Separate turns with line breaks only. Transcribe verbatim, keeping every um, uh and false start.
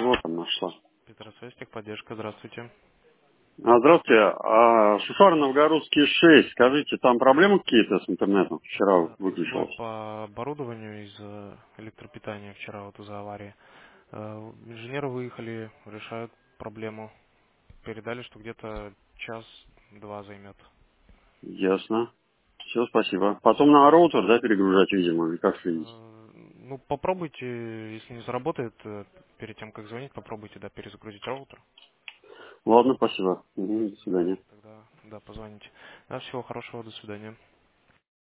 Вот он нашла.
Петросвязь, техподдержка, здравствуйте.
А, здравствуйте. А, Шушар Новгородский шесть. Скажите, там проблемы какие-то с интернетом? Вчера
Да, сбой
выключилось.
по оборудованию из-за электропитания вчера вот из-за аварии. Э, Инженеры выехали, решают проблему. Передали, что где-то час-два займет.
Ясно. Все, спасибо. Потом на роутер, да, перегружать, видимо, или как следить?
Э, Ну, попробуйте, если не заработает, э, перед тем, как звонить, попробуйте, да, перезагрузить роутер.
Ладно, спасибо. Мгм, до
Да,
свидания.
тогда, да, позвоните. Да, всего хорошего, до свидания.